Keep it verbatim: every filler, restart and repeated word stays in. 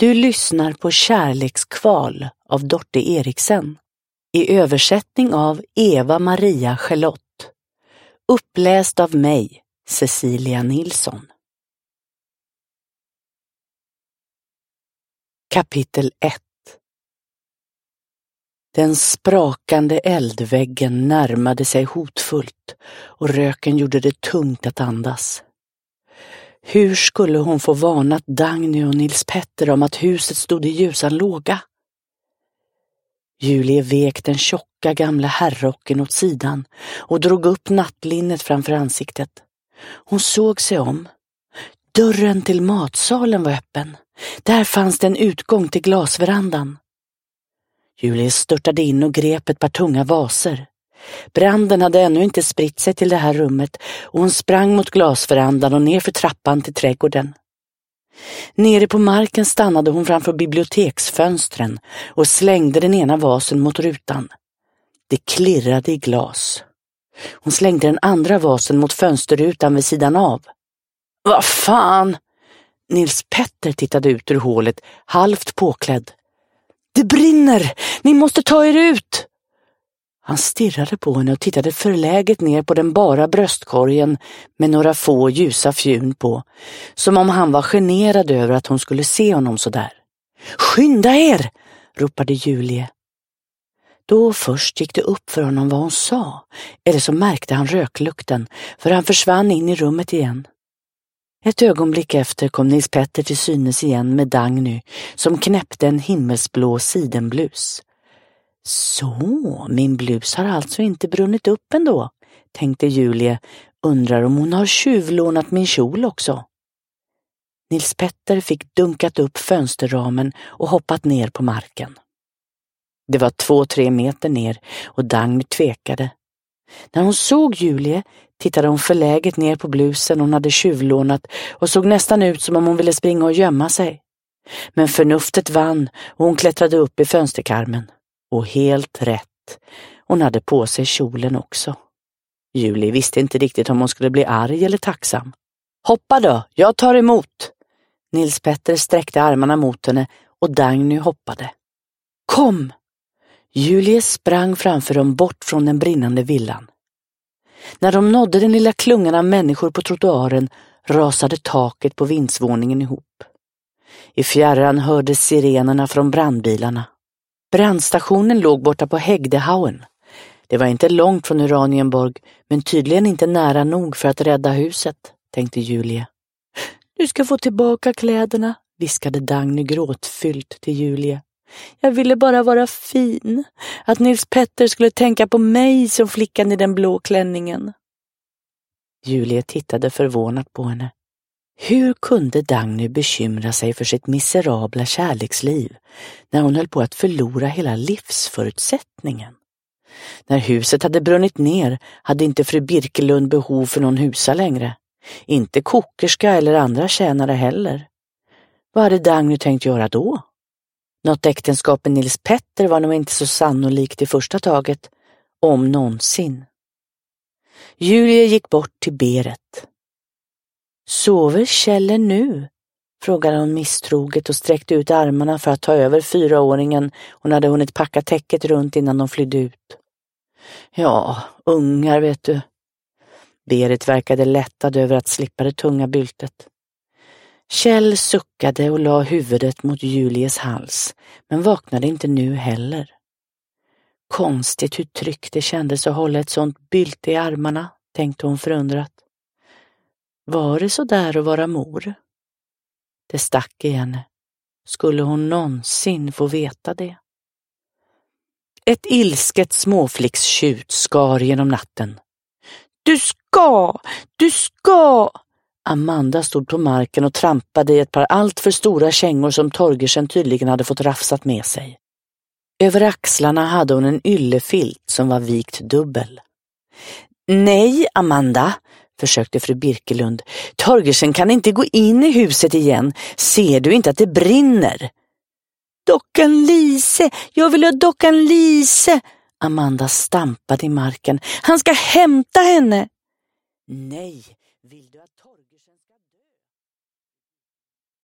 Du lyssnar på Kärlekskval av Dorte Eriksen i översättning av Eva Maria Charlotte. Uppläst av mig, Cecilia Nilsson. Kapitel ett. Den sprakande eldväggen närmade sig hotfullt och röken gjorde det tungt att andas. Hur skulle hon få varnat Dagny och Nils Petter om att huset stod i ljusan låga? Julie vek den tjocka gamla herrocken åt sidan och drog upp nattlinnet framför ansiktet. Hon såg sig om. Dörren till matsalen var öppen. Där fanns det en utgång till glasverandan. Julie störtade in och grep ett par tunga vaser. Branden hade ännu inte spritt sig till det här rummet och hon sprang mot glasverandan och ner för trappan till trädgården. Nere på marken stannade hon framför biblioteksfönstren och slängde den ena vasen mot rutan. Det klirrade i glas. Hon slängde den andra vasen mot fönsterrutan vid sidan av. Vad fan! Nils Petter tittade ut ur hålet, halvt påklädd. Det brinner! Ni måste ta er ut! Han stirrade på henne och tittade förläget ner på den bara bröstkorgen med några få ljusa fjun på, som om han var generad över att hon skulle se honom så där. Skynda er! Ropade Julie. Då först gick det upp för honom vad hon sa, eller så märkte han röklukten, för han försvann in i rummet igen. Ett ögonblick efter kom Nils Petter till synes igen med Dagny, som knäppte en himmelsblå sidenblus. Så, min blus har alltså inte brunnit upp ändå, tänkte Julie, undrar om hon har tjuvlånat min kjol också. Nils Petter fick dunkat upp fönsterramen och hoppat ner på marken. Det var två, tre meter ner och Dagny tvekade. När hon såg Julie tittade hon förläget ner på blusen hon hade tjuvlånat och såg nästan ut som om hon ville springa och gömma sig. Men förnuftet vann och hon klättrade upp i fönsterkarmen. Och helt rätt. Hon hade på sig kjolen också. Julie visste inte riktigt om hon skulle bli arg eller tacksam. Hoppa då, jag tar emot. Nils Petter sträckte armarna mot henne och Dagny hoppade. Kom! Julie sprang framför dem bort från den brinnande villan. När de nådde den lilla klungan av människor på trottoaren rasade taket på vindsvåningen ihop. I fjärran hördes sirenerna från brandbilarna. Brandstationen låg borta på Hägdehauen. Det var inte långt från Uranienborg, men tydligen inte nära nog för att rädda huset, tänkte Julie. Du ska få tillbaka kläderna, viskade Dagny gråtfyllt till Julie. Jag ville bara vara fin, att Nils Petter skulle tänka på mig som flickan i den blå klänningen. Julie tittade förvånat på henne. Hur kunde Dagny bekymra sig för sitt miserabla kärleksliv när hon höll på att förlora hela livsförutsättningen? När huset hade brunnit ner hade inte fru Birkelund behov för någon husa längre. Inte kokerska eller andra tjänare heller. Vad hade Dagny tänkt göra då? Något äktenskap med Nils Petter var nog inte så sannolikt i första taget, om någonsin. Julie gick bort till Berit. Sover Kjell nu? Frågade hon misstroget och sträckte ut armarna för att ta över fyraåringen. Hon hade hunnit packa täcket runt innan de flydde ut. Ja, ungar vet du. Berit verkade lättad över att slippa det tunga byltet. Kjell suckade och la huvudet mot Julies hals, men vaknade inte nu heller. Konstigt hur tryggt det kändes att hålla ett sånt bylte i armarna, tänkte hon förundrat. Var det så där att vara mor? Det stack i henne. Skulle hon någonsin få veta det? Ett ilsket småflickstjut skar genom natten. Du ska! Du ska! Amanda stod på marken och trampade i ett par allt för stora kängor som Torgersen tydligen hade fått rafsat med sig. Över axlarna hade hon en yllefilt som var vikt dubbel. Nej, Amanda, försökte fru Birkelund. Torgersen kan inte gå in i huset igen. Ser du inte att det brinner? Dockan Lise, jag vill ha dockan Lise. Amanda stampade i marken. Han ska hämta henne. Nej, vill du att